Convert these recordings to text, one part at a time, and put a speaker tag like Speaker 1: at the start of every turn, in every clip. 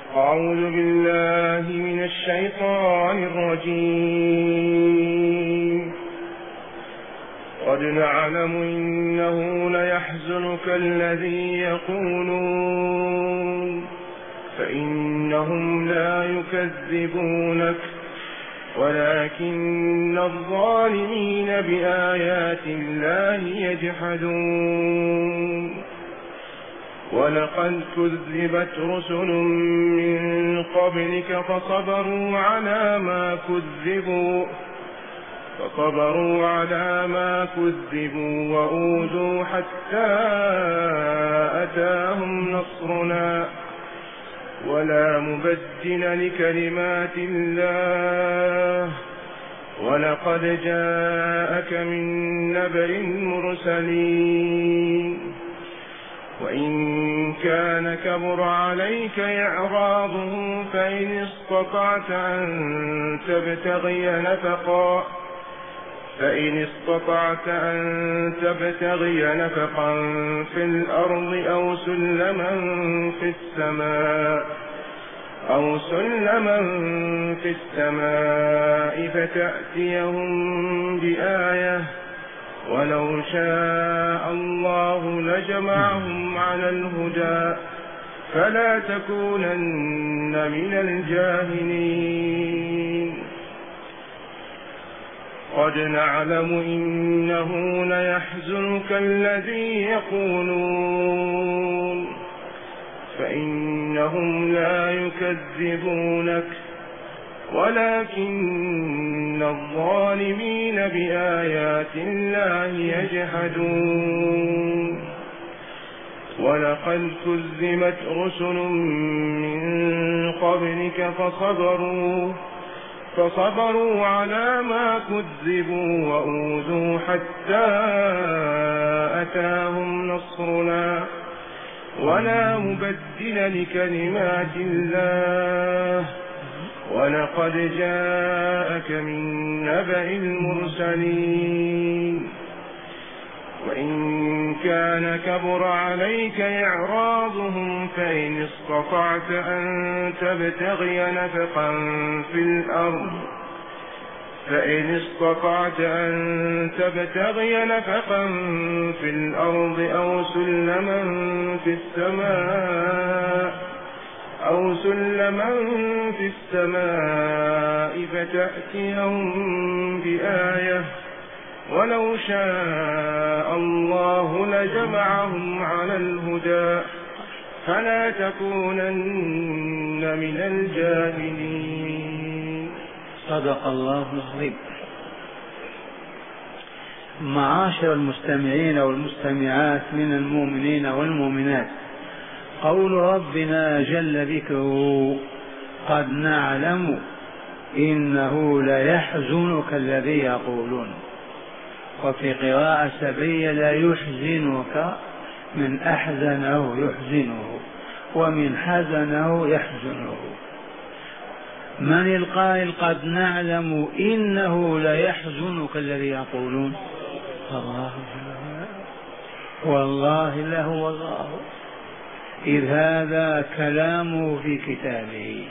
Speaker 1: أعوذ بالله من الشيطان الرجيم. قد نعلم إنه ليحزنك الذي يقولون فإنهم لا يكذبونك ولكن الظالمين بآيات الله يجحدون. ولقد كذبت رسل من قبلك فصبروا على ما كذبوا وأوذوا حتى أتاهم نصرنا ولا مبدل لكلمات الله. ولقد جاءك من نبأ المرسلين. وإن كان كبر عليك إعراضهم فإن استطعت أن تبتغي نفقا في الأرض أو سلما في السماء فتأتيهم بآية ولو شاء الله لجمعهم على الهدى فلا تكونن من الجاهلين. قد نعلم إنه ليحزنك الذي يقولون فإنهم لا يكذبونك ولكن الظالمين بآيات الله يجحدون. ولقد كذبت رسل من قبلك فصبروا على ما كذبوا وأوذوا حتى أتاهم نصرنا ولا مبدل لكلمات الله. ولقد جاءك من نبأ المرسلين. وإن كان كبر عليك إعراضهم فإن استطعت أن تبتغي نفقا في الأرض أو سلما في السماء فتأتيهم بآية ولو شاء الله لجمعهم على الهدى فلا تكونن من الجاهلين.
Speaker 2: صدق الله العظيم. معاشر المستمعين والمستمعات من المؤمنين والمؤمنات، قول ربنا جل ذكره قد نعلم إنه ليحزنك الذي يقولون، وفي قراءة سبية لا يحزنك من أحزنه يحزنه ومن حزنه يحزنه. من القائل قد نعلم إنه ليحزنك الذي يقولون؟ الله والله له الله، إذ هذا كلامه في كتابه.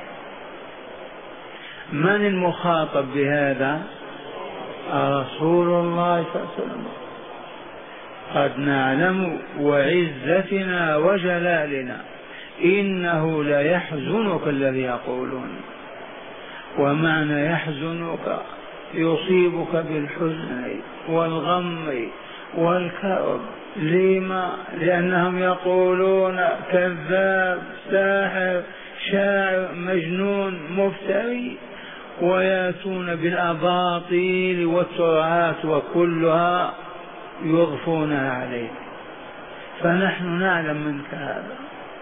Speaker 2: من المخاطب بهذا؟ رسول الله صلى الله عليه وسلم. قد نعلم وعزتنا وجلالنا إنه ليحزنك الذي يقولون. ومعنى يحزنك يصيبك بالحزن والغم والكرب. لما؟ لأنهم يقولون كذاب ساحر شاعر مجنون مفتري، ويأتون بالأباطيل والترعات وكلها يضفونها عليه. فنحن نعلم منك هذا.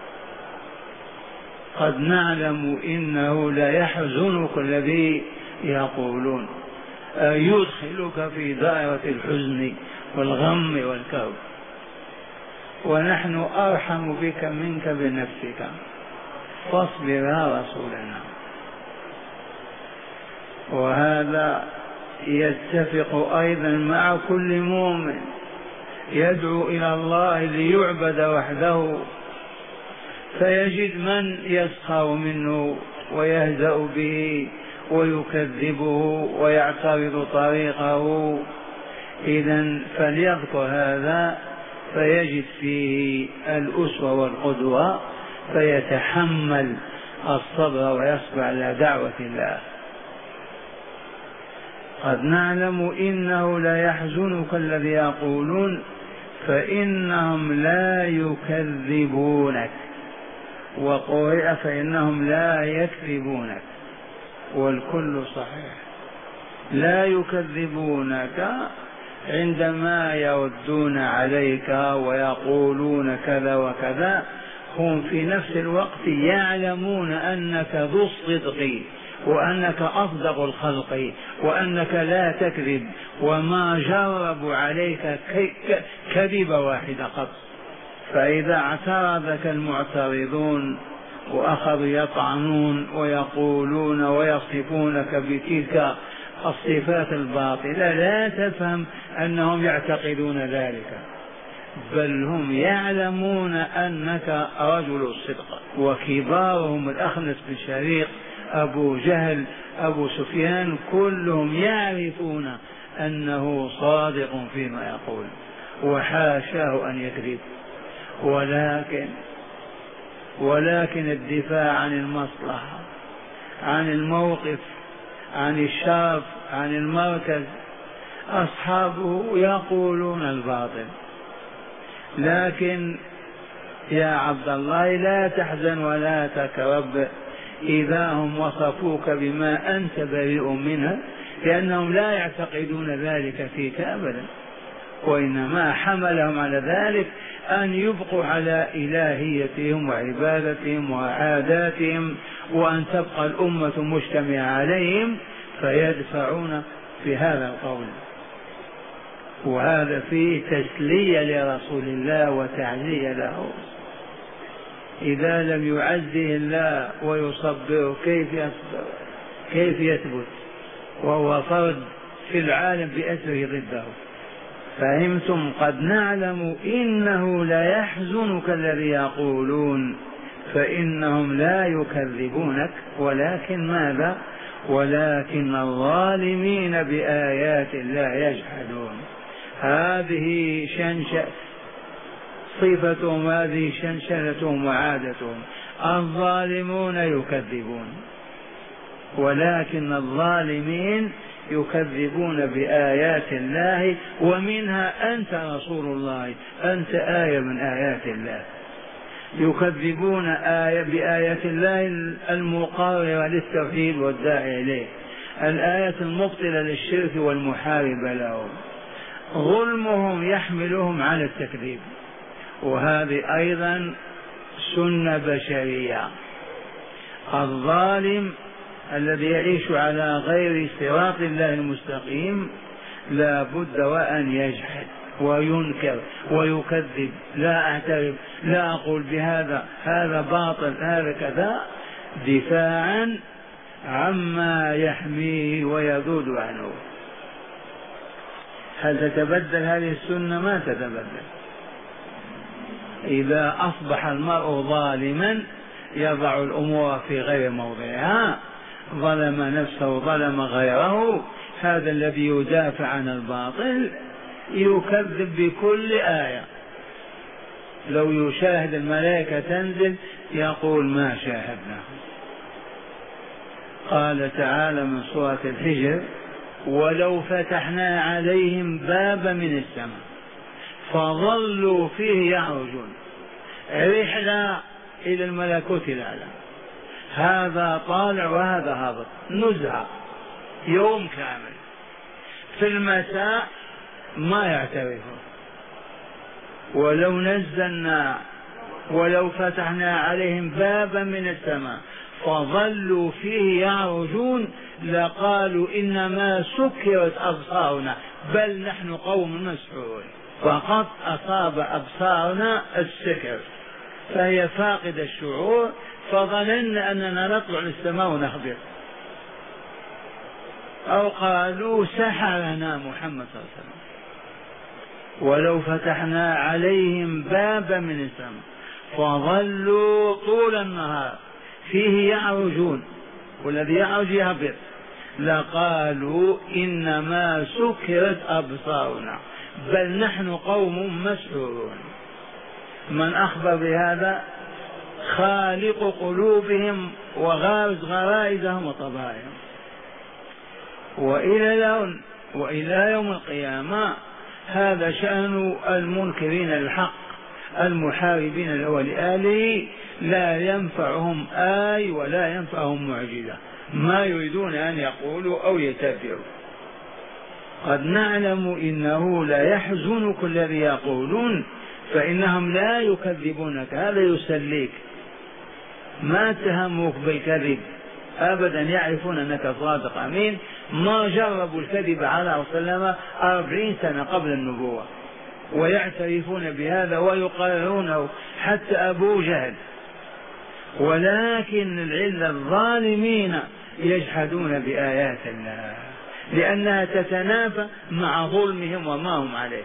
Speaker 2: قد نعلم إنه ليحزنك الذي يقولون، يدخلك في دائرة الحزن والغم والكرب، ونحن أرحم بك منك بنفسك، فاصبر يا رسولنا. وهذا يتفق أيضا مع كل مؤمن يدعو إلى الله ليعبد وحده، فيجد من يسخر منه ويهزأ به ويكذبه ويعترض طريقه. إذن فليذكر هذا فيجد فيه الأسوة والقدوة، فيتحمل الصبر ويصبر على دعوة الله. قد نعلم إنه لا يحزنك الذي يقولون فإنهم لا يكذبونك، وقرئ فإنهم لا يكذبونك، والكل صحيح. لا يكذبونك عندما يردون عليك ويقولون كذا وكذا، هم في نفس الوقت يعلمون أنك ذو الصدق وأنك أصدق الخلق وأنك لا تكذب، وما جربوا عليك كذب واحد قط. فإذا اعترضك المعترضون وأخذوا يطعنون ويقولون ويصفونك بتلك الصفات الباطلة، لا تفهم أنهم يعتقدون ذلك، بل هم يعلمون أنك رجل الصدق. وكبارهم الأخنس بن شريق، أبو جهل، أبو سفيان، كلهم يعرفون أنه صادق فيما يقول وحاشاه أن يكذب، ولكن الدفاع عن المصلحة، عن الموقف، عن الشرف، عن المركز، أصحابه يقولون الباطل. لكن يا عبد الله لا تحزن ولا تكرب إذا هم وصفوك بما أنت بريء منه، لأنهم لا يعتقدون ذلك فيك أبدا، وإنما حملهم على ذلك أن يبقوا على إلهيتهم وعبادتهم وعاداتهم، وأن تبقى الأمة مجتمعة عليهم، فيدفعون في هذا القول. وهذا فيه تسلية لرسول الله وتعزية له. إذا لم يعزه الله ويصبره كيف يثبت وهو فرد في العالم بأسره ضده؟ فهمتم؟ قد نعلم إنه لا يحزنك الذي يقولون فإنهم لا يكذبونك، ولكن ماذا؟ ولكن الظالمين بآيات الله يجحدون. هذه صفتهم، هذه شنشنتهم وعادتهم. الظالمون يكذبون، ولكن الظالمين يكذبون بآيات الله، ومنها أنت رسول الله، أنت آية من آيات الله. يكذبون بآيات الله المقررة للتوحيد والداعي إليه، الآيات المبطلة للشرك والمحاربة له. ظلمهم يحملهم على التكذيب، وهذه أيضا سنة بشرية. الظالم الذي يعيش على غير صراط الله المستقيم لا بد وأن يجحد وينكر ويكذب. لا أعترف، لا أقول بهذا، هذا باطل، هذا كذا، دفاعا عما يحميه ويذود عنه. هل تتبدل هذه السنة؟ ما تتبدل. إذا أصبح المرء ظالما يضع الأمور في غير موضعها، ظلم نفسه، ظلم غيره، هذا الذي يدافع عن الباطل يكذب بكل آية. لو يشاهد الملائكة تنزل يقول ما شاهدنا. قال تعالى من سورة الحجر: ولو فتحنا عليهم بابا من السماء فظلوا فيه يعرجون. رحلة إلى الملكوت الأعلى، هذا طالع وهذا هابط، نزهة يوم كامل. في المساء ما يعترفون. ولو فتحنا عليهم بابا من السماء فظلوا فيه يعرجون لقالوا إنما سكرت أبصارنا بل نحن قوم مسحورون. فقط أصاب أبصارنا السكر، فهي فاقدة الشعور، فظننا أننا نطلع للسماء ونهبط. أو قالوا سحرنا محمد صلى الله عليه وسلم. ولو فتحنا عليهم بابا من السماء فظلوا طول النهار فيه يعرجون، والذي يعرج يهبط، لقالوا إنما سكرت أبصارنا بل نحن قوم مسحورون. من أخبر بهذا؟ خالق قلوبهم وغارز غرائزهم وطبائعهم. وإلى يوم القيامة هذا شأن المنكرين الحق المحاربين له لآله، لا ينفعهم آي ولا ينفعهم معجزة، ما يريدون أن يقولوا أو يتبعوا. قد نعلم إنه لا يحزنك الذي يقولون فإنهم لا يكذبونك، هذا يسليك، ما اتهموك بالكذب أبدا، يعرفون أنك صادق أمين. ما جربوا الكذب على رسول الله 40 سنة قبل النبوة ويعترفون بهذا ويقررونه، حتى أبو جهل. ولكن العلة الظالمين يجحدون بآيات الله لأنها تتنافى مع ظلمهم وما هم عليه.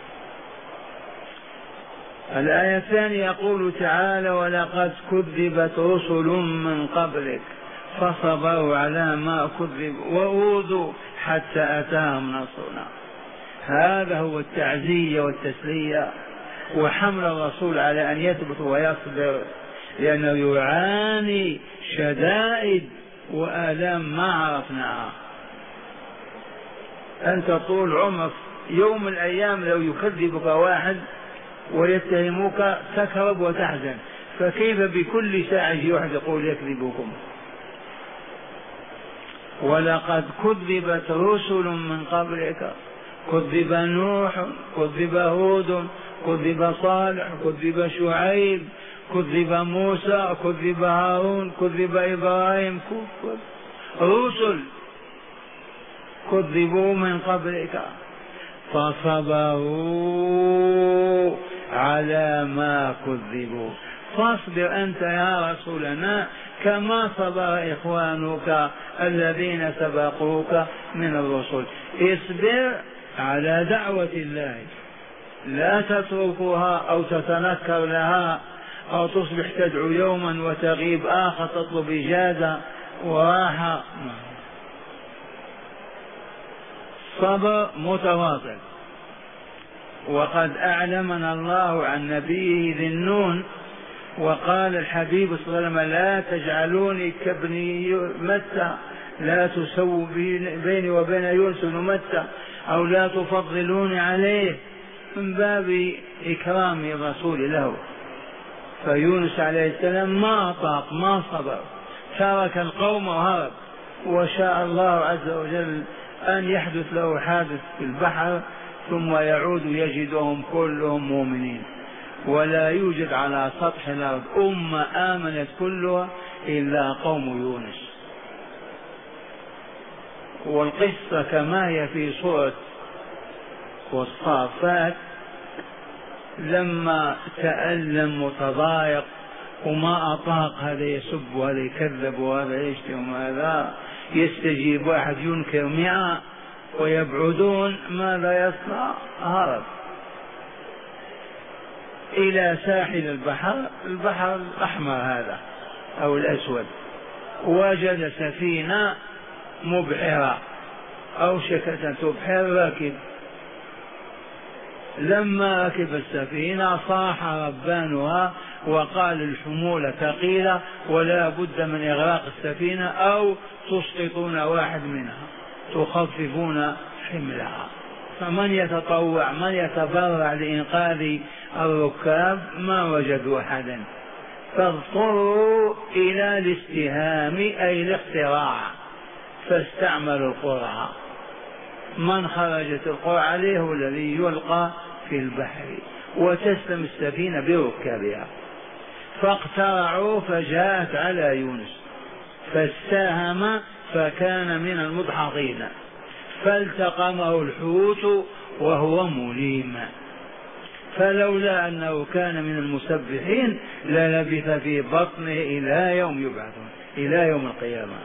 Speaker 2: الآية الثانية يقول تعالى: ولقد كذبت رسل من قبلك فصبروا على ما كذبوا وأوذوا حتى أتاهم نصرنا. هذا هو التعزية والتسلية وحمل الرسول على أن يثبت ويصبر، لأنه يعاني شدائد وآلام ما عرفناها. أنت طول عمرك يوم من الأيام لو يكذبك واحد ويتهموك تكرب وتحزن، فكيف بكل ساعة واحد يقول يكذبكم؟ ولقد كذبت رسل من قبلك، كذب نوح، كذب هود، كذب صالح، كذب شعيب، كذب موسى، كذب هارون، كذب إبراهيم، رسل كذبوا من قبلك فصبروا على ما كذبوا. فاصبر أنت يا رسولنا كما صبر إخوانك الذين سبقوك من الرسل. اصبر على دعوة الله، لا تتركها أو تتنكر لها أو تصبح تدعو يوما وتغيب آخر تطلب إجازة وراحة. صبر متواصل. وقد أعلمنا الله عن نبيه ذي النون، وقال الحبيب صلى الله عليه وسلم: لا تجعلوني كابن متى، لا تسووا بيني وبين يونس بن متى، أو لا تفضلوني عليه، من باب إكرام الرسول له. فيونس عليه السلام ما طاق، ما صبر، ترك القوم وهرب، وشاء الله عز وجل أن يحدث له حادث في البحر ثم يعود يجدهم كلهم مؤمنين. ولا يوجد على سطح الأرض أمة آمنت كلها إلا قوم يونس. والقصة كما هي في سورة والصافات، لما تألم وتضايق وما أطاق، هذا يسب وهذا يكذب وهذا يشتم وهذا يستجيب، واحد ينكر 100 ويبعدون، ماذا يصنع؟ هرب إلى ساحل البحر الأحمر هذا أو الأسود، وجد سفينة مبحرة أو شكة تبحر، راكب. لما ركب السفينة صاح ربانها وقال: الحمولة ثقيلة ولا بد من إغراق السفينة، أو تسقطون واحد منها تخففون حملها. فمن يتطوع، من يتبرع لإنقاذ الركاب؟ ما وجدوا أحدا، فاضطروا إلى الاستهام أي الاختراع، فاستعملوا القرعة. من خرجت القرعة عليه هو الذي يلقى في البحر، وتسلم السفينة بركابها. فاقترعوا فجاءت على يونس فاستاهم فكان من المدحضين، فالتقمه الحوت وهو مليم، فلولا أنه كان من المسبحين للبث في بطنه إلى يوم يبعثون، إلى يوم القيامة.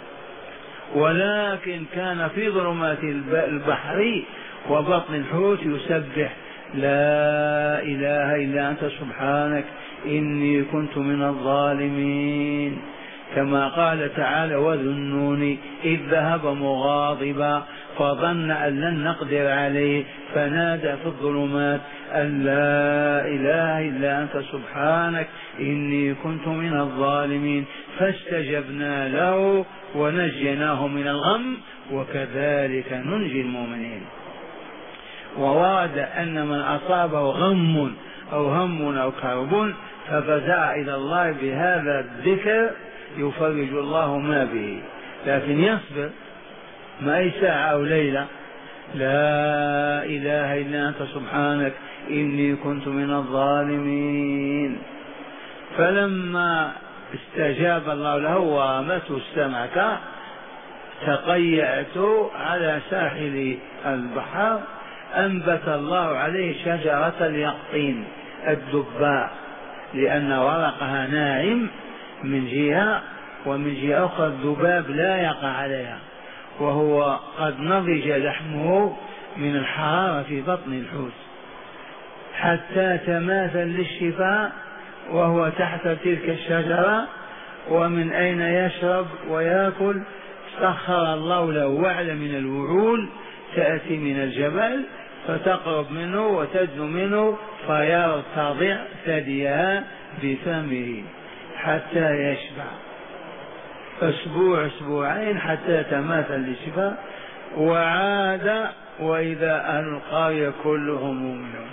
Speaker 2: ولكن كان في ظلمات البحر وبطن الحوت يسبح لا إله إلا أنت سبحانك إني كنت من الظالمين. كما قال تعالى وذو النون إذ ذهب مغاضبا فظن أن لن نقدر عليه فنادى في الظلمات أن لا إله إلا أنت سبحانك إني كنت من الظالمين فاستجبنا له ونجيناه من الغم وكذلك ننجي المؤمنين. وورد أن من أصابه غم أو هم أو كرب ففزع إلى الله بهذا الذكر يفرج الله ما به، لكن يصبر ما أي ساعة أو ليلة لا إله إلا أنت سبحانك إني كنت من الظالمين. فلما استجاب الله له ورمته السمكة تقيأت على ساحل البحر أنبت الله عليه شجرة اليقطين الدباء، لأن ورقها ناعم من جهة ومن جهة أخرى الذباب لا يقع عليها، وهو قد نضج لحمه من الحرارة في بطن الحوت حتى تماثل للشفاء وهو تحت تلك الشجرة. ومن أين يشرب ويأكل؟ سخر الله له وعلة من الوعول تأتي من الجبل فتقرب منه وتدنو منه فيرتضع ثديها بفمه حتى يشبع، أسبوع أسبوعين حتى تماثل للشفاء، وعاد وإذا أهل القرية كلهم مؤمنون،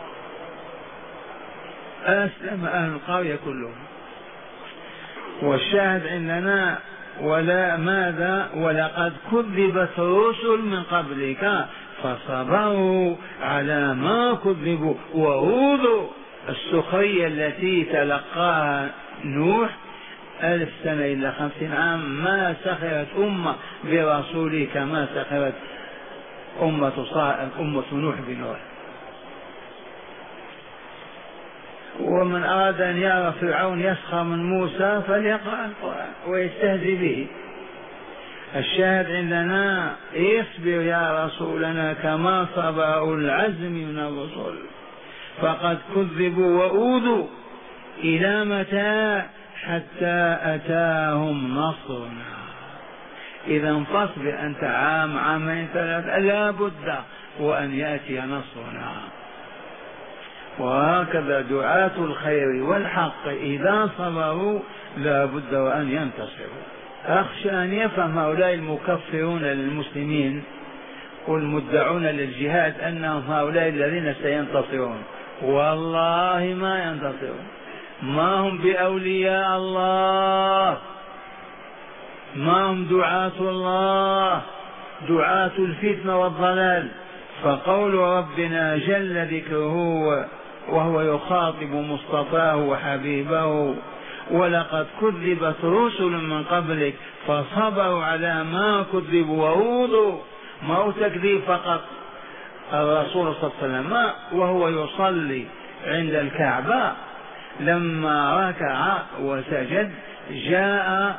Speaker 2: أسلم أهل القرية كلهم. والشاهد عندنا ولا ماذا ولقد كذبت رسل من قبلك فصبروا على ما كذبوا وأوذوا. السخرية التي تلقاها نوح 1000 سنة إلا 50 عام ما سخرت أمة برسوله كما سخرت أمة نوح بنوح. ومن أراد أن يرى فرعون يسخر من موسى فليقرأ القرآن ويستهزئ به. الشاهد عندنا اصبر يا رسولنا كما صبر أولو العزم من الرسل فقد كذبوا وأوذوا إلى متى حتى أتاهم نصرنا. إذا فاصبر أنت عام عامين ثلاثة لا بد وأن يأتي نصرنا. وهكذا دعاة الخير والحق إذا صبروا لا بد وأن ينتصروا. أخشى أن يفهم هؤلاء المكفرون للمسلمين والمدعون للجهاد أنهم هؤلاء الذين سينتصرون. والله ما ينتصرون، ما هم بأولياء الله، ما هم دعاة الله، دعاة الفتنة والضلال. فقول ربنا جل ذكره وهو يخاطب مصطفاه وحبيبه ولقد كذبت رسل من قبلك فصبروا على ما كذبوا وأوذوا، ما هو تكذيب فقط. الرسول صلى الله عليه وسلم وهو يصلي عند الكعبة لما ركع وسجد جاء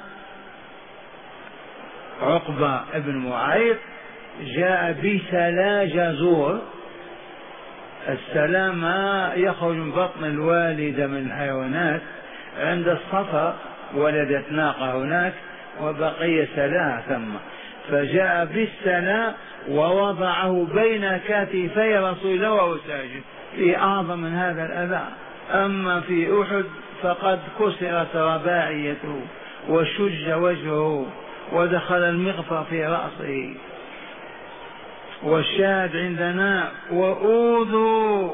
Speaker 2: عقبة بن معيط جاء بسلا جزور. السلا ما يخرج من بطن الوالدة من الحيوانات، عند الصفا ولدت ناقة هناك وبقي سلاها ثم، فجاء بالسلا ووضعه بين كتفي رسول الله وهو ساجد. في أعظم من هذا الأذى. أما في أحد فقد كسرت رباعيته وشج وجهه ودخل المغفر في رأسه. والشاهد عندنا وأوذوا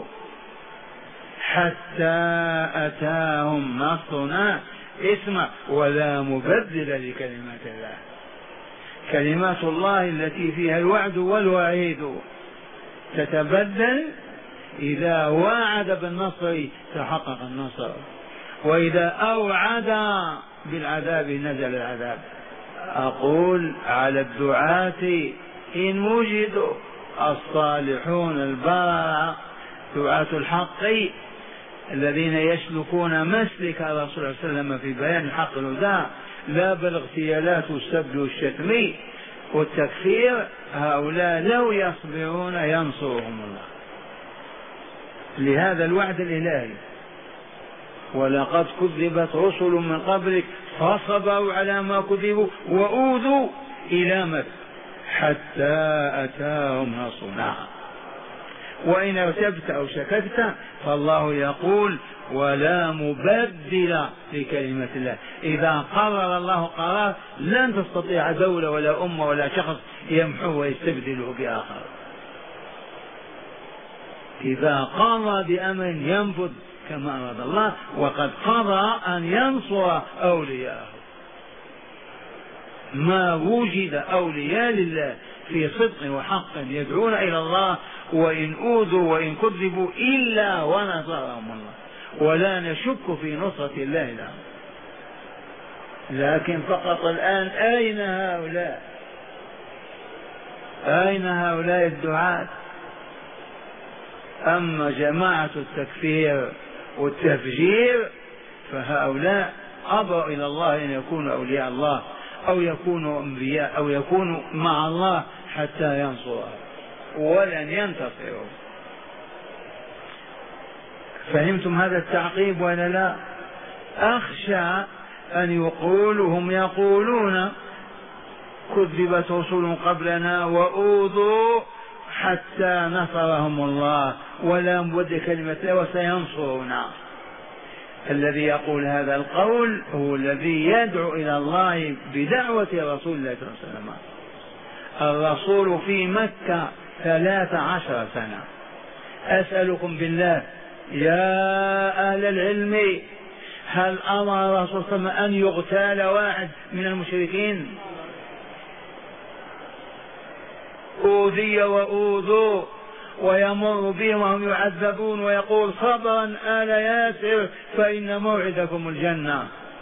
Speaker 2: حتى أتاهم نصرنا. اسمع ولا مبدل لكلمات الله، كلمات الله التي فيها الوعد والوعيد تتبدل. إذا وعد بالنصر تحقق النصر، وإذا أوعد بالعذاب نزل العذاب. أقول على الدعاة إن وجدوا الصالحون البارع دعاة الحق الذين يسلكون مسلك الرسول صلى الله عليه وسلم في بيان الحق الهدى لا بالاغتيالات والسب والشتم والتكفير، هؤلاء لو يصبرون ينصرهم الله. لهذا الوعد الإلهي. ولقد كذبت رسل من قبلك فصبروا على ما كذبوا وأوذوا إلى مكة حتى أتاهم نصرنا. وإن ارتبت أو شككت فالله يقول ولا مبدل لكلمة الله. إذا قرر الله قرار لن تستطيع دولة ولا أمة ولا شخص يمحوه ويستبدله بآخر. إذا قضى بأمر ينفذ كما أراد الله، وقد قضى أن ينصر أولياءه. ما وجد أولياء لله في صدق وحق يدعون إلى الله وإن أوذوا وإن كذبوا إلا ونصرهم الله، ولا نشك في نصرة الله لهم. لكن فقط الآن أين هؤلاء؟ أين هؤلاء الدعاة؟ أما جماعة التكفير والتفجير فهؤلاء أبوا إلى الله أن يكونوا أولياء الله أو يكونوا أنبياء أو يكونوا مع الله حتى ينصروا ولن ينتصروا. فهمتم هذا التعقيب ولا لا؟ أخشى أن يقولوا هم يقولون كذبت رسل قبلنا وأوذوا حتى نصرهم الله ولا مبدل كلمة الله وسينصرنا. الذي يقول هذا القول هو الذي يدعو إلى الله بدعوة رسول الله صلى الله عليه وسلم. الرسول في مكة 13 سنة. أسألكم بالله يا أهل العلم، هل أمر الرسول صلى الله عليه وسلم أن يغتال واحد من المشركين؟ أوذي وأوذوا ويمر بهم وهم يعذبون ويقول صبرا آل ياسر فإن موعدكم الجنة.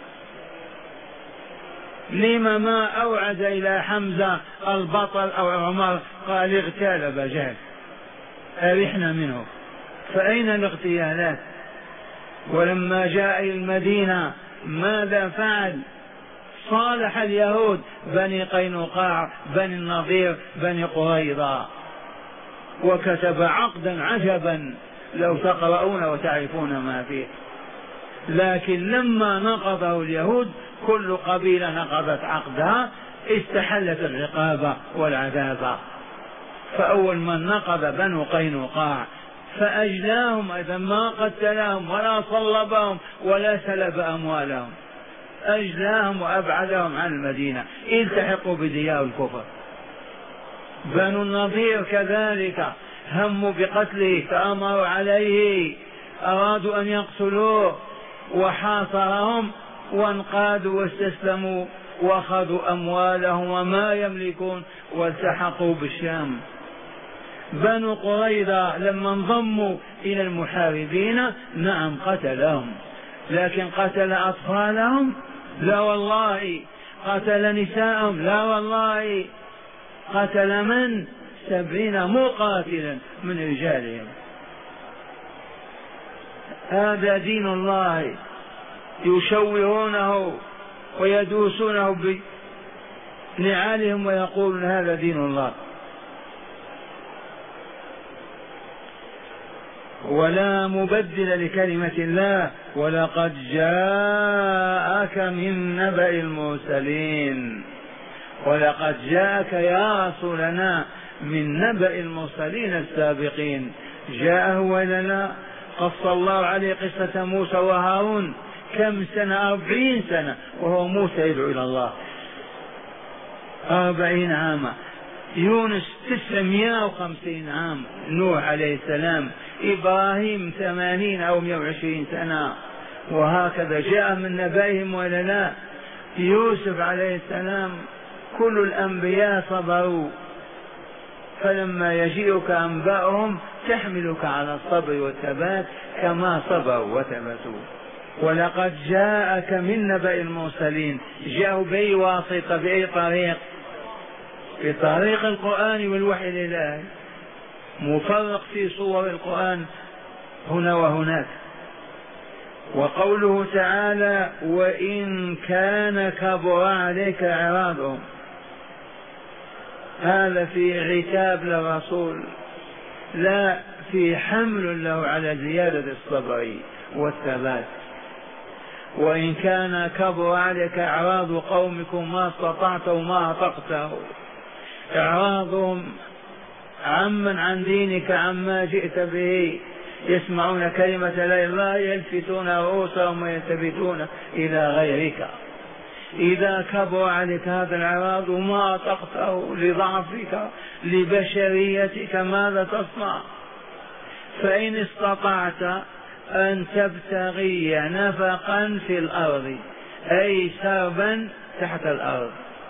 Speaker 2: لما ما أوعد إلى حمزة البطل أو عمر قال اغتال أبا جهل أرحنا منه؟ فأين الاغتيالات؟ ولما جاء إلى المدينة ماذا فعل؟ صالح اليهود بني قينقاع بني النضير بني قريظة وكتب عقدا عجبا لو تقرؤون وتعرفون ما فيه. لكن لما نقضه اليهود كل قبيلة نقضت عقدها استحلت العقاب والعذاب. فأول من نقض بنو قينقاع فأجلاهم، إذا ما قتلهم ولا صلبهم ولا سلب أموالهم، أجلاهم وأبعدهم عن المدينة، التحقوا بديار الكفر. بنو النضير كذلك هموا بقتله فأمروا عليه، أرادوا أن يقتلوه وحاصرهم وانقادوا واستسلموا وأخذوا أموالهم وما يملكون والتحقوا بالشام. بنو قريظة لما انضموا إلى المحاربين نعم قتلهم، لكن قتل أطفالهم لا والله، قتل نساءهم لا والله، قتل من 70 مقاتلا من رجالهم. هذا دين الله يشوهونه ويدوسونه بنعالهم ويقولون هذا دين الله. ولا مبدل لكلمة الله ولقد جاءك من نبأ المرسلين. ولقد جاءك يا رسولنا من نبأ المرسلين السابقين. جاءه ولا لا؟ قص الله عليه قصة موسى وهارون كم سنة؟ 40 سنة وهو موسى يدعو إلى الله 40 عاما. يونس 950 عام، نوح عليه السلام، إبراهيم 80 أو 120 سنة، وهكذا جاء من نبأهم ولا لا؟ يوسف عليه السلام. كل الأنبياء صبروا، فلما يجيئك أنباؤهم تحملك على الصبر والثبات كما صبروا وثبتوا. ولقد جاءك من نبأ المرسلين. جاءوا بأي واسطة بأي طريق؟ بطريق القرآن والوحي الإلهي، مفرق في صور القرآن هنا وهناك. وقوله تعالى وإن كان كبر عليك إعراضهم، هذا في عتاب للرسول لا في حمل له على زيادة الصبر والثبات. وإن كان كبر عليك إعراض قومكم ما استطعت وما أطقته، إعراضهم عمن عن دينك عما جئت به، يسمعون كلمة لا إله إلا الله يلفتون رؤوسهم ويلتفتون إلى غيرك. إذا كبر عليك هذا الإعراض وما أطقته لضعفك لبشريتك ماذا تصنع؟ فإن استطعت أن تبتغي نفقا في الأرض أي سربا تحت الأرض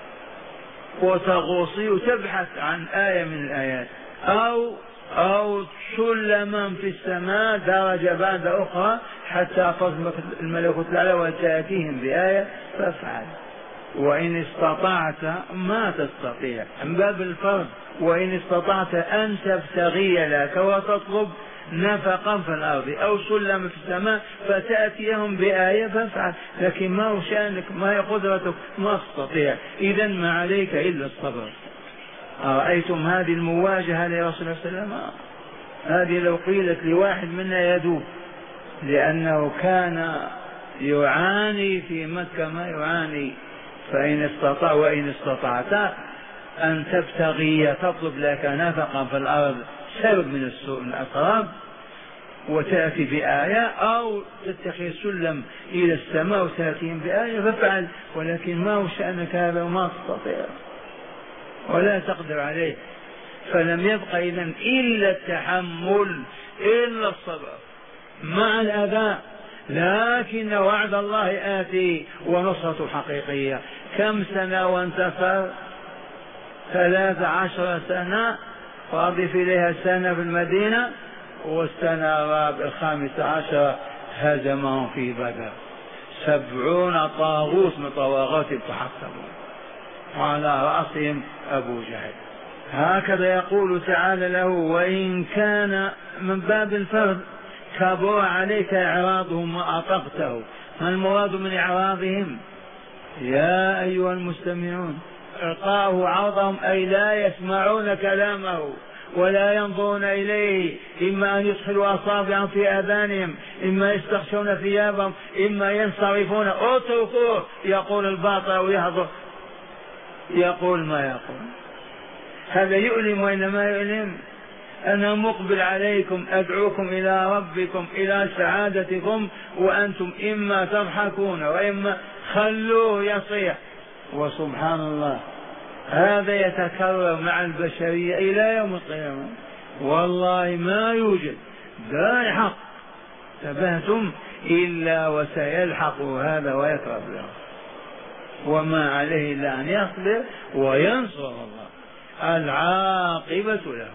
Speaker 2: وتغوصي وتبحث عن آية من الآيات، أو سلما في السماء درجة بعد أخرى حتى تصبح الملكوت الأعلى وتأتيهم بآية فافعل. وإن استطعت ما تستطيع من باب الفرض، وإن استطعت أن تبتغي لك وتطلب نفقا في الأرض أو سلما في السماء فتأتيهم بآية فافعل، لكن ما هو شأنك، ما هي قدرتك، ما تستطيع، إذن ما عليك إلا الصبر. أرأيتم هذه المواجهة لرسول الله صلى الله عليه وسلم؟ هذه لو قيلت لواحد منا يدوب، لأنه كان يعاني في مكة ما يعاني. فإن استطاع وإن استطعت أن تبتغي تطلب لك نفقا في الأرض سبب من السوء من الأسراب وتأتي بآية، أو تتخذ سلم إلى السماء وتأتيهم بآية فافعل، ولكن ما هو شأنك هذا وما تستطيع ولا تقدر عليه. فلم يبق إذن إلا التحمل إلا الصبر مع الأذى، لكن وعد الله آتي ونصرة حقيقية. كم سنة وانتصر؟ 13 سنة، وأضف إليها سنة في المدينة، والسنة 15 هزمهم في بدر 70 طاغوت من طواغيت تحكموا وعلى رأسهم أبو جهل. هكذا يقول تعالى له: وإن كان من باب الفرد كبر عليك إعراضهم وأطقته. ما المراد من إعراضهم؟ يا أيها المستمعون، إلقاءه عرضهم أي لا يسمعون كلامه ولا ينظرون إليه، إما أن يدخلوا أصابعهم في آذانهم، إما يستغشون ثيابهم، إما ينصرفون. اتركوه يقول الباطل ويحضر يقول ما يقول. هذا يؤلم، وإنما يؤلم أنا مقبل عليكم أدعوكم إلى ربكم إلى سعادتكم، وأنتم إما تضحكون وإما خلوه يصيح. وسبحان الله هذا يتكرر مع البشرية إلى يوم القيامة، والله ما يوجد لا يحق تبهتم إلا وسيلحق هذا ويكرر له، وما عليه إلا أن يصبر وينصر الله، العاقبة له.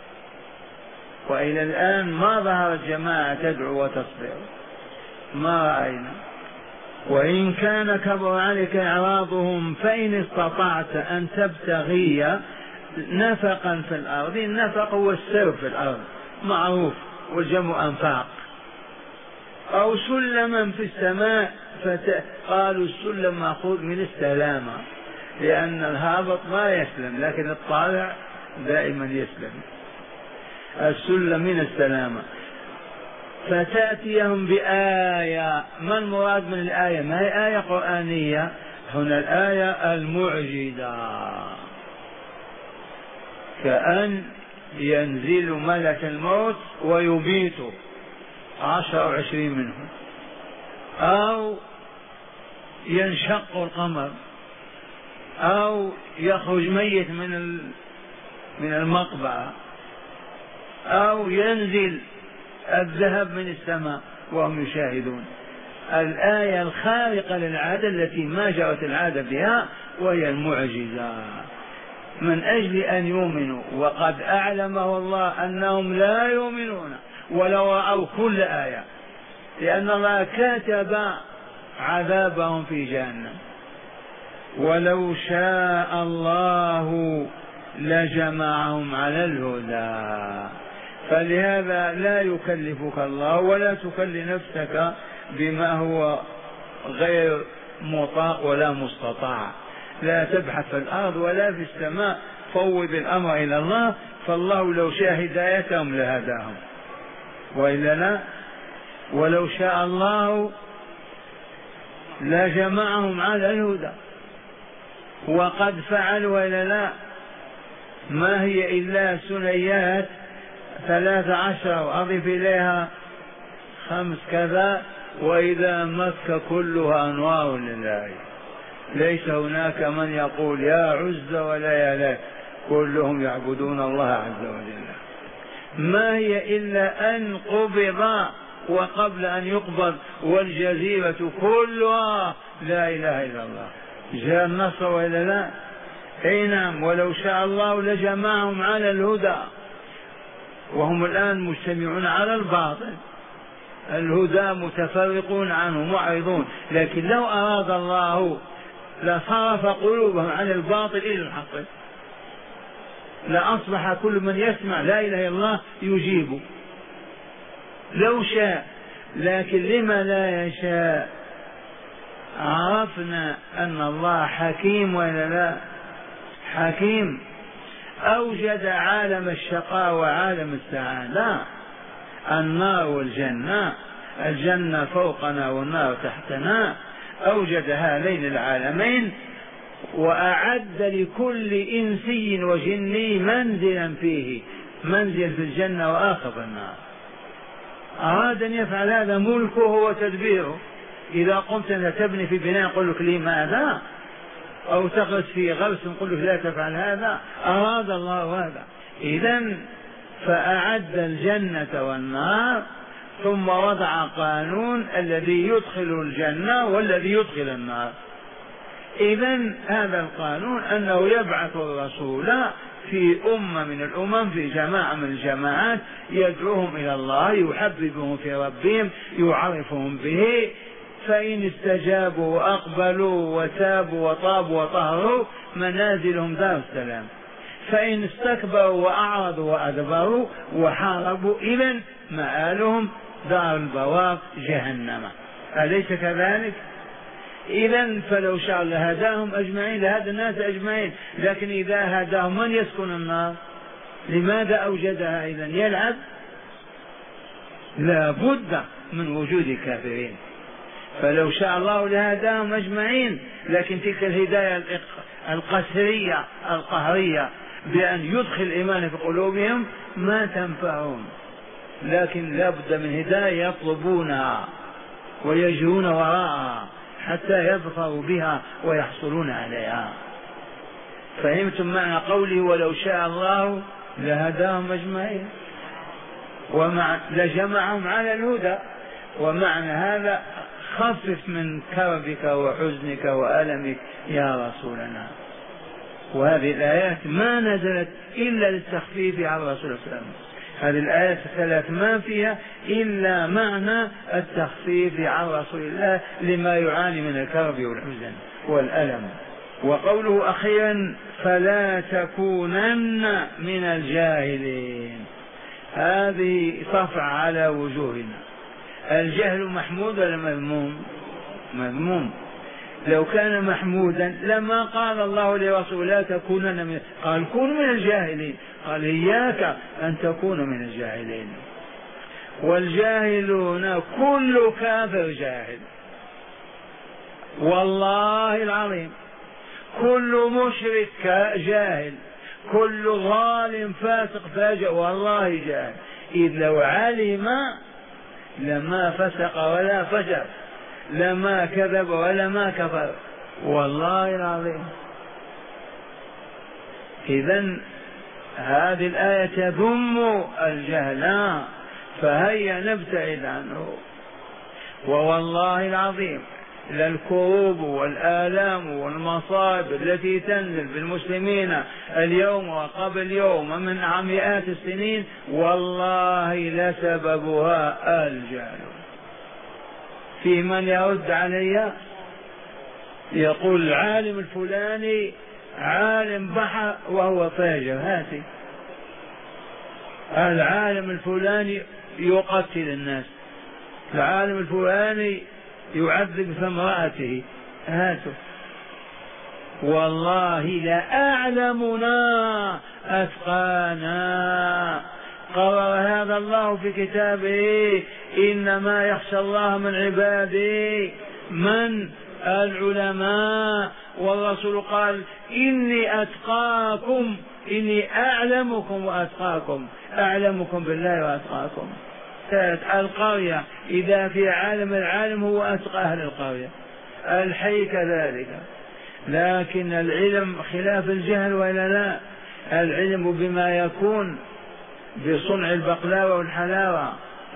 Speaker 2: وإلى الآن ما ظهرت جماعة تدعو وتصبر، ما رأينا. وإن كان كبر عليك إعراضهم فإن استطعت أن تبتغي نفقا في الأرض. النفق هو السير في الأرض معروف، والجمع أنفاق. أو سلما في السماء، قالوا السلم مأخوذ من السلامة، لأن الهابط ما يسلم، لكن الطالع دائما يسلم. السلم من السلامة. فتأتيهم بآية. ما المراد من الآية؟ ما هي آية قرآنية هنا، الآية المعجزة، كأن ينزل ملك الموت ويبيت 10 أو 20 منهم، أو ينشق القمر، أو يخرج ميت من المقبرة، أو ينزل الذهب من السماء وهم يشاهدون. الآية الخارقة للعادة التي ما جرت العادة بها، وهي المعجزة، من أجل أن يؤمنوا. وقد أعلمه الله أنهم لا يؤمنون ولو رأوا كل آية، لأن الله كتب عذابهم في جهنم. ولو شاء الله لجمعهم على الهدى. فلهذا لا يكلفك الله ولا تكلف نفسك بما هو غير مطاق ولا مستطاع. لا تبحث في الأرض ولا في السماء، فوض الأمر إلى الله، فالله لو شاء هدايتهم لهداهم. وإلا لا. ولو شاء الله لجمعهم على الهدى وقد فعل، وإلا لا. ما هي إلا ثنيات 13 وأضف إليها 5 كذا، وإذا مكة كلها أنوار لله، ليس هناك من يقول يا عز ولا يا لات، كلهم يعبدون الله عز وجل. ما هي إلا أن قبض وقبل أن يقبض والجزيرة كلها لا إله إلا الله. جاء النصر وإلا لا؟ أي نعم. ولو شاء الله لجمعهم على الهدى، وهم الآن مجتمعون على الباطل، الهدى متفرقون عنه معرضون، لكن لو أراد الله لصرف قلوبهم عن الباطل إلى الحق، لأصبح كل من يسمع لا إله إلا الله يجيب لو شاء. لكن لما لا يشاء؟ عرفنا أن الله حكيم ولا لا؟ حكيم. أوجد عالم الشقاء وعالم السعادة، النار والجنة، الجنة فوقنا والنار تحتنا، أوجد هذين العالمين وأعد لكل إنسي وجني منزلا فيه، منزل في الجنة وآخر في النار. أراد أن يفعل هذا ملكه وتدبيره. إذا قمت أن تبني في بناء قل لك لماذا، أو تغرس في غرس قل لك لا تفعل هذا، أراد الله هذا. إذن فأعد الجنة والنار، ثم وضع قانون الذي يدخل الجنة والذي يدخل النار. إذن هذا القانون أنه يبعث الرسول في أمة من الأمم، في جماعة من الجماعات، يدعوهم إلى الله، يحببهم في ربهم، يعرفهم به، فإن استجابوا وأقبلوا وتابوا وطابوا وطهروا منازلهم دار السلام، فإن استكبروا وأعرضوا وأدبروا وحاربوا إذن مآلهم دار البوار جهنم. أليس كذلك؟ إذن فلو شاء لهداهم أجمعين، لهدى الناس أجمعين، لكن إذا هداهم من يسكن النار؟ لماذا أوجدها إذن؟ يلعب؟ لا بد من وجود الكافرين. فلو شاء الله لهداهم أجمعين، لكن تلك الهداية القسرية القهرية بأن يدخل الإيمان في قلوبهم ما تنفعهم، لكن لا بد من هداية يطلبونها ويجرون وراءها حتى يظفروا بها ويحصلون عليها. فهمتم معنى قوله ولو شاء الله لهداهم أجمعين، لجمعهم على الهدى. ومعنى هذا خفف من كربك وحزنك وألمك يا رسولنا. وهذه الآيات ما نزلت إلا للتخفيف على الرسول صلى الله عليه وسلم. هذه الآيات الثلاث ما فيها إلا معنى التخفيف عن رسول الله لما يعاني من الكرب والحزن والألم. وقوله أخيرا فلا تكونن من الجاهلين، هذه صفعة على وجوهنا. الجهل محمود ولا مذموم؟ مذموم. لو كان محمودا لما قال الله لرسوله لا تكونن من، قال كن من الجاهلين، قال إياك أن تكون من الجاهلين. والجاهلون كل كافر جاهل، والله العظيم كل مشرك جاهل، كل ظالم فاسق فاجر والله جاهل. إذ لو علم لما فسق ولا فجر، لما كذب ولا ما كفر، والله العظيم. إذن هذه الآية تذم الجهل، فهيا نبتعد عنه. ووالله العظيم للكروب والآلام والمصائب التي تنزل بالمسلمين اليوم وقبل يوم من مئات السنين والله لسببها الجهل. في من يرد علي يقول العالم الفلاني عالم بحر وهو فاجر، هاتي العالم الفلاني يقتل الناس، العالم الفلاني يعذب امرأته، هاتوا. والله لأعلمنا أتقانا قرر هذا الله في كتابه، إنما يخشى الله من عباده من العلماء. والرسول قال إني أتقاكم، إني أعلمكم وأتقاكم، أعلمكم بالله وأتقاكم. القرية إذا في عالم العالم هو أتقى أهل القرية، الحي كذلك. لكن العلم خلاف الجهل ولا لا؟ العلم بما يكون بصنع البقلاوة والحلاوة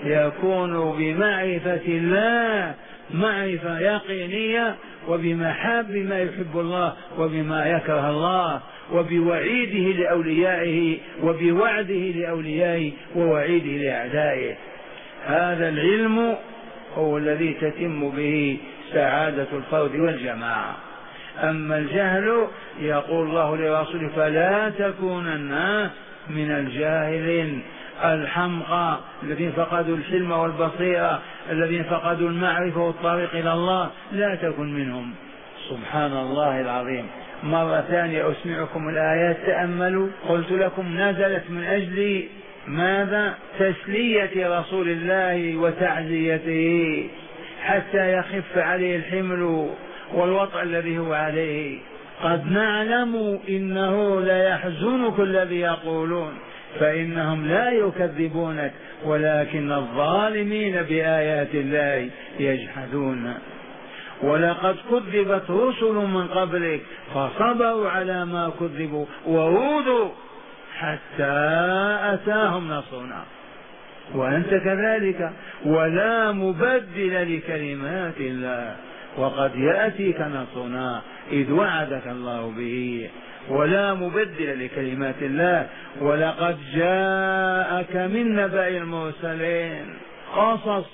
Speaker 2: يكون بمعرفة الله، معرفة يقينية، وبمحاب ما يحب الله وبما يكره الله، وبوعيده لأوليائه وبوعده لأوليائه ووعيده لأعدائه. هذا العلم هو الذي تتم به سعادة الفرد والجماعة. أما الجهل يقول الله لرسوله فلا تكونن من الجاهلين الحمقى الذين فقدوا الحلم والبصيرة، الذين فقدوا المعرفة والطريق إلى الله، لا تكن منهم. سبحان الله العظيم. مرة ثانية أسمعكم الآيات تأملوا. قلت لكم نزلت من أجل ماذا؟ تسلية رسول الله وتعزيته حتى يخف عليه الحمل والوطأ الذي هو عليه. قد نعلم إنه لا يحزنك الذي يقولون فإنهم لا يكذبونك ولكن الظالمين بآيات الله يجحدون. ولقد كذبت رسل من قبلك فصبروا على ما كذبوا وأوذوا حتى أتاهم نصرنا وأنت كذلك ولا مبدل لكلمات الله وقد يأتيك نصرنا إذ وعدك الله به ولا مبدل لكلمات الله. ولقد جاءك من نبأ المرسلين قصص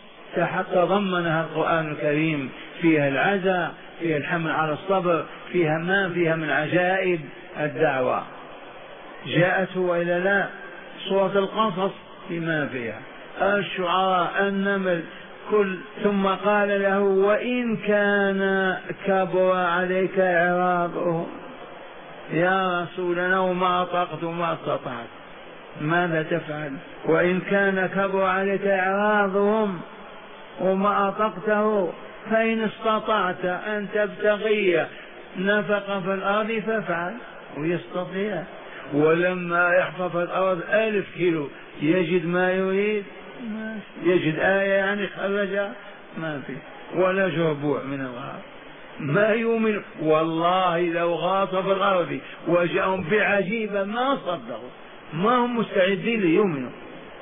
Speaker 2: تضمنها القرآن الكريم، فيها العزاء، فيها الحمل على الصبر، فيها ما فيها من عجائب الدعوة. جاءته وإلا لا؟ سورة القصص بما فيها، الشعراء، النمل، كل. ثم قال له وإن كان كبر عليك إعراضهم يا رسولنا وما طقت وما استطعت ماذا تفعل؟ وإن كان كبر عليك إعراضهم وما أطقته فإن استطعت أن تبتغي نفقا في الأرض فافعل. ويستطيع. ولما يحفر في الأرض 1000 كيلو يجد ما يريد؟ يجد آية يعني خرجها؟ ما في ولا جربوع من الغار. ما يؤمن والله لو غاص في الأرض وجاءهم بعجيبة ما صدقوا، ما هم مستعدين ليؤمنوا.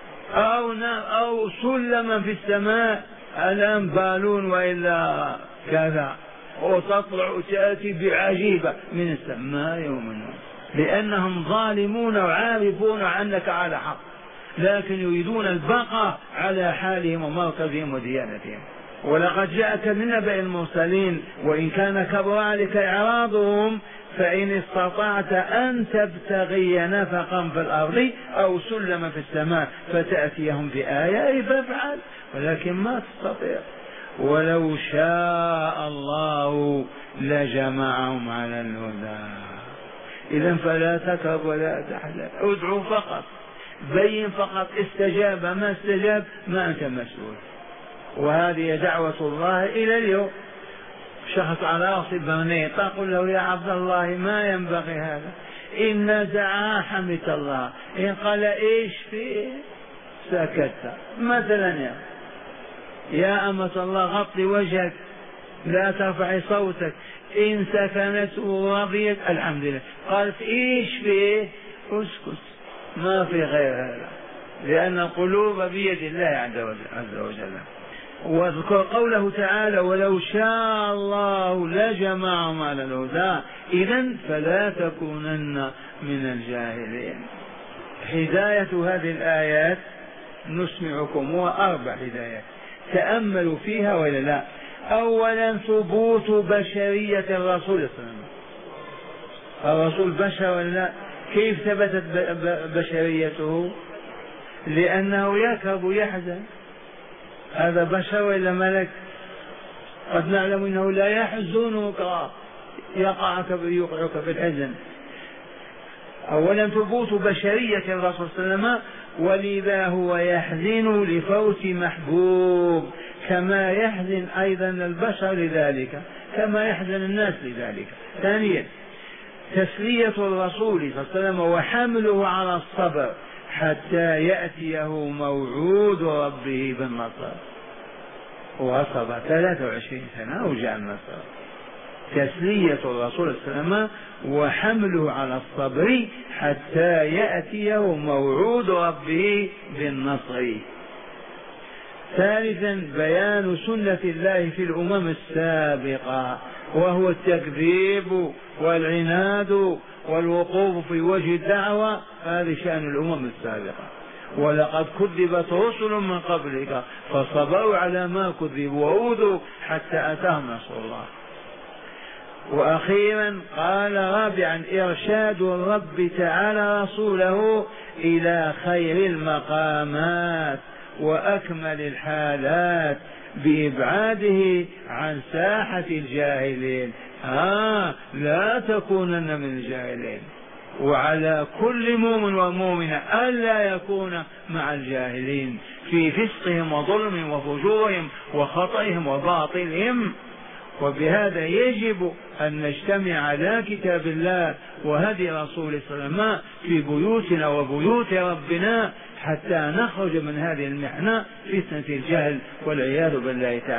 Speaker 2: أو سلما في السماء الآن بالون وإلا كذا وتطلع وتأتي بعجيبة من السماء ما يؤمنون، لأنهم ظالمون وعارفون أنك على حق لكن يريدون البقاء على حالهم ومركزهم وديانتهم. ولقد جاءك من نبأ المرسلين وإن كان كبر عليك إعراضهم فإن استطعت أن تبتغي نفقا في الأرض أو سلما في السماء فتأتيهم بآية فافعل ولكن ما تستطيع. ولو شاء الله لجمعهم على الهدى. إذا فلا تكب ولا تحزن، ادعو فقط، بين فقط، استجاب ما استجاب ما أنت مسؤول. وهذه دعوة الله إلى اليوم. شخص على رأس البنية تقول له يا عبد الله ما ينبغي هذا، إن نزعها حمد الله، إن قال إيش فيه سكت. مثلا يا أمة الله غطي وجهك لا ترفعي صوتك، إن سكنت ورضيت الحمد لله، قالت إيش فيه اسكت، ما في غير هذا، لأن القلوب بيد الله عز وجل. واذكر قوله تعالى ولو شاء الله لجمعهم على الهدى إذن فلا تكونن من الجاهلين. هداية هذه الآيات نسمعكم هو 4 هدايات تأملوا فيها ولا لا. أولا ثبوت بشرية الرسول صلى الله عليه وسلم. الرسول بشر ولا لا؟ كيف ثبتت بشريته؟ لأنه يكرب يحزن. هذا بشر ولا ملك؟ قد نعلم أنه لا يحزنك يوقعك في الحزن. أولا ثبوت بشرية الرسول صلى الله عليه وسلم ولذا هو يحزن لفوت محبوب، كما يحزن أيضا البشر لذلك، كما يحزن الناس لذلك. ثانيا تسلية الرسول صلى الله عليه وسلم وحمله على الصبر حتى يأتيه موعود ربه بالنصر. وصبر 23 سنة وجاء النصر. تسلية الرسول صلى الله عليه وسلم وحمله على الصبر حتى يأتيه موعود ربه بالنصر. ثالثا بيان سنة الله في الأمم السابقة، وهو التكذيب والعناد والوقوف في وجه الدعوة، هذا شأن الأمم السابقة. ولقد كذبت رسل من قبلك فصبروا على ما كذبوا وأوذوا حتى أتاهم نصر الله. وأخيرا قال رابعا إرشاد الرب تعالى رسوله إلى خير المقامات وأكمل الحالات بإبعاده عن ساحة الجاهلين. لا تكونن من الجاهلين، وعلى كل مؤمن ومؤمنة ألا يكون مع الجاهلين في فسقهم وظلمهم وفجورهم وخطئهم وباطلهم. وبهذا يجب أن نجتمع على كتاب الله وهدي رسوله صلى الله عليه وسلم في بيوتنا وبيوت ربنا حتى نخرج من هذه المحنة فتنة الجهل والعياذ بالله تعالى.